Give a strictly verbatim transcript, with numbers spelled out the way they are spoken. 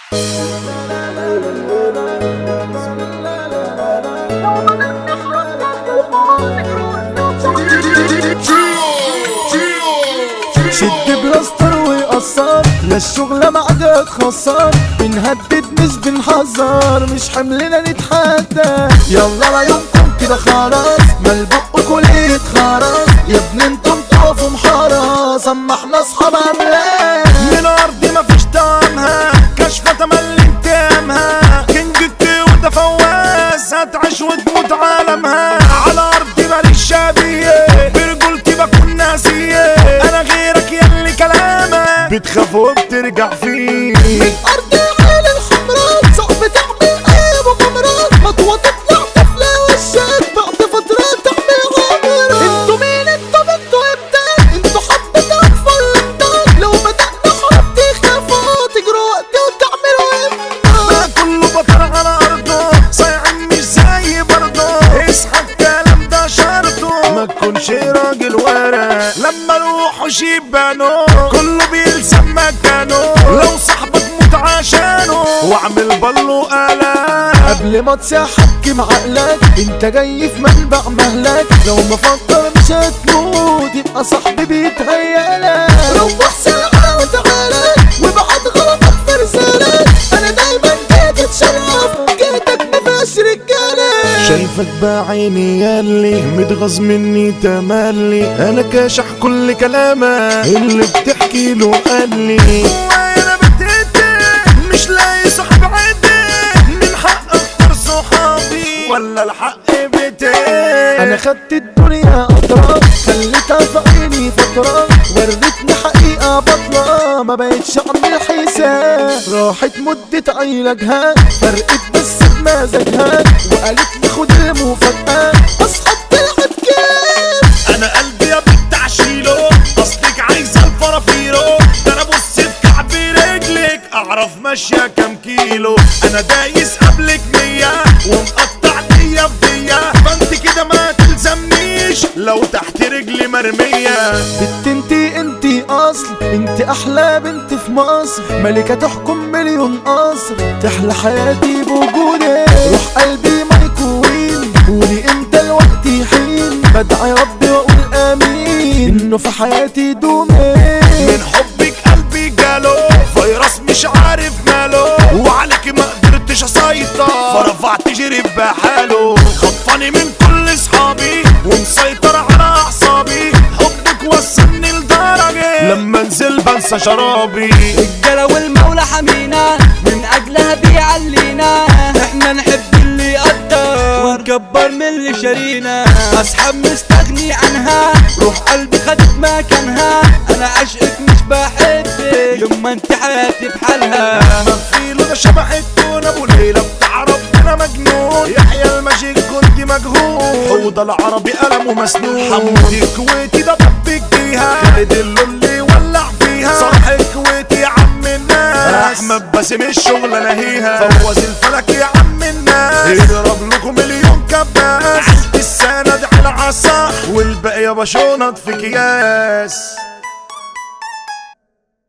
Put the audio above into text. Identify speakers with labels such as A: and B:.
A: شد بلاستر ويقصر لا الشغلة معاك تخسر، بنهدد مش بنحذر، مش حملنا نتحدى. يلا لا يمكن كده خلاص، ما البق كله يتخرس، يا ابني انتم تقفوا محرس، اما احنا اصحاب املاك.
B: من ارض مفيش طعمها، كشفة تملي انتامها، كينج وده فواز، هتعيش وتموت عالمها. على ارضي ماليش شبيه، برجولتي بكون ناسيه، انا غيرك ياللي كلامك بتخاف وبترجع فيه.
A: من ارض العين الحمراء صعب تعمل اي مغامرات، مطوة تطلع طفلة وشك بعد فترة تعمل غامرة. انتوا مين انتوا انتوا ابدال، انتوا حبة اطفال ابدال، لو بدأنا حرب تخافوا تجروا وقتي وتعملوا امتى.
B: ما كله بطل على ارضه، صايعين مش زي برضه، اصحى الكلام ده شرطه، ما تكونش راجل ورق لما الوحوش يبانوا، كله بيلزم مكانه، لو صاحبك موت عشانه واعمل بالو قلق.
A: قبل ما تصيح حكم عقلك، انت جاي في منبع مهلك، لو ما فكر مش هتموت يبقى صاحبي بيتهيألك. روح ساعة وتعالى وابعد غلطك في رسالك، انا دايما جيت اتشرف، جيتك مفيهاش رجالة.
B: شايفك بعيني ياللي متغاظ مني تملي، انا كاشح كل كلامك اللي بتحكي له قالي. وانا بتقتل مش لاقي صاحب عدل، من حق اختار صحابي ولا الحق بتاعي.
A: انا خدت الدنيا اطراف، خليتها في عيني فترة، وريتني حقيقة بطلة، ما بقتش اعمل حساب. راحت مدة علاجها، فرقت بس بمزاجها، وقالت لي خد المفاجأة، اصحى طلعت كيف.
B: انا قلبي يا بنت عشيله، اصلك عايزه الفرافيرو، ده انا بص في كعب رجلك اعرف ماشيه كام كيلو. انا دايس قبلك مية ومقطع دية بدية، فانت كده ما تلزمنيش لو تحت رجلي مرمية.
A: بنت انتي انتي اصل، انتي احلى بنت في مصر، ملكة تحكم مليون قصر، تحلى حياتي بوجودك. روح قلبي ما يكون، قولي امتى الوقت يحين، بدعي ربي واقول امين انه في حياتي دومين.
B: من حبك قلبي جاله فيروس مش عارف ماله، وعليك ما قدرتش اسيطر فرفعت جري بحاله. خطفاني من كل صحابي ومسيطر على اعصابي، حبك وصلني لدرجة لما انزل بنسى شرابي.
C: الرجالة والمولى حمينا، من اجلها بيعلينا، احنا نحب اللي يقدر ونكبر من اللي شارينا. اصحاب مستغني عنها، روح قلبي خدت مكانها، انا عشقك مش بحبك يما انت حياتي بحالها.
B: مفيله ده شبح التون، ابو ليلى بتاع ربنا مجنون، يحيى الماجيك جندي مجهول، حوض العربي قلمه مسنون، حمودي الكويتي ده طبك بيها، خالد اللولي ولع فيها، صلاح الكويتي يا عم الناس، احمد باسم الشغل نهيها، فوز الفلك يا عم الناس، يضرب لكم مليون كباس، عند السند على عصا والباقي يا باشونط في اكياس.